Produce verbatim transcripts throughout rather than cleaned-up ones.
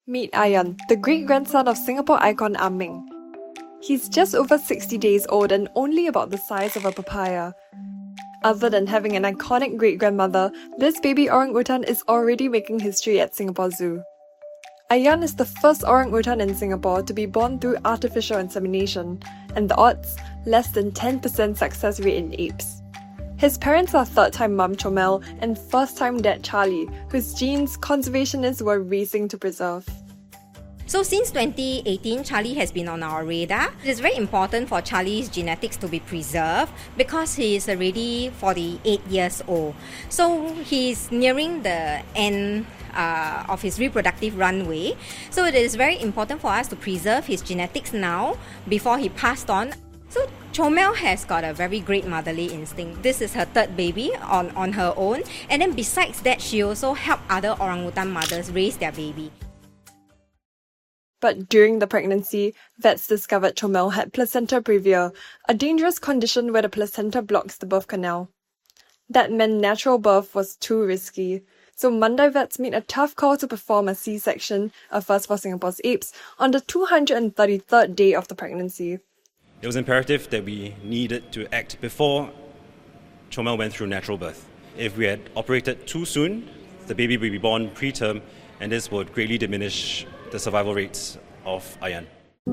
Meet Ayan, the great-grandson of Singapore icon Ah Meng. He's just over sixty days old and only about the size of a papaya. Other than having an iconic great-grandmother, this baby orangutan is already making history at Singapore Zoo. Ayan is the first orangutan in Singapore to be born through artificial insemination, and the odds, less than ten percent success rate in apes. His parents are third-time mum Chomel and first-time dad Charlie, whose genes conservationists were racing to preserve. So since twenty eighteen, Charlie has been on our radar. It is very important for Charlie's genetics to be preserved because he is already forty-eight years old. So he's nearing the end uh, of his reproductive runway. So it is very important for us to preserve his genetics now before he passed on. So Chomel has got a very great motherly instinct. This is her third baby on, on her own. And then besides that, she also helped other orangutan mothers raise their baby. But during the pregnancy, vets discovered Chomel had placenta previa, a dangerous condition where the placenta blocks the birth canal. That meant natural birth was too risky. So Mandai vets made a tough call to perform a C-section, a first for Singapore's apes, on the two hundred thirty-third day of the pregnancy. It was imperative that we needed to act before Chomel went through natural birth. If we had operated too soon, the baby would be born preterm, and this would greatly diminish the survival rates of Ayan.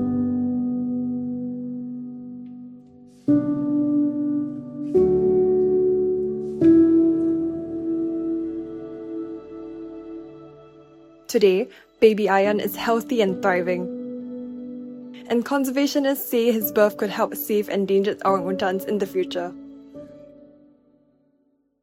Today, baby Ayan is healthy and thriving. And conservationists say his birth could help save endangered orangutans in the future.